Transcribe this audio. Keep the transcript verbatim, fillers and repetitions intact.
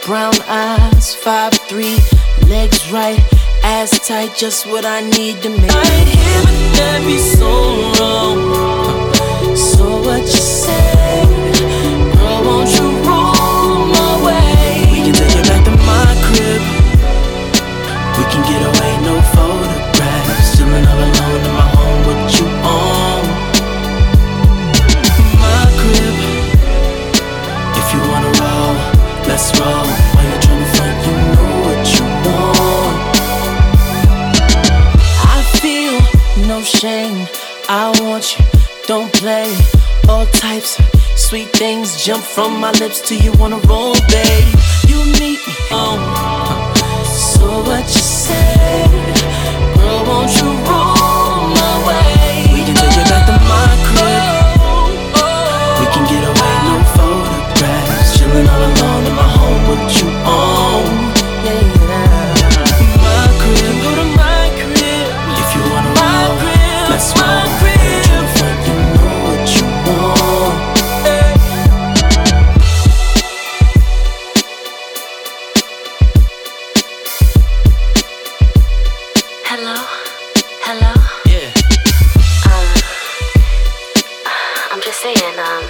brown eyes, five three, legs right, ass tight, just what I need to make. I ain't here, but that be so wrong. So what you say? Girl, won't you roll my way? We can take it back to my crib. We can get away, no photographs. Chillin' all alone in my home, what you on? My crib. If you wanna roll, let's roll. Why you tryna front? You know what you want. I feel no shame. I want you, don't play. All types of sweet things jump from my lips till you wanna roll, babe. You meet me on. So what you say? Girl, won't you roll my way? We can take it back to my crib. We can get away, no photographs. Chillin' all alone in my home, what you on? Yeah, yeah. My crib, go to my crib. If you wanna roll, let's roll. You know what you want. Hey. Hello? Hello? Yeah. Um, I'm just saying, um,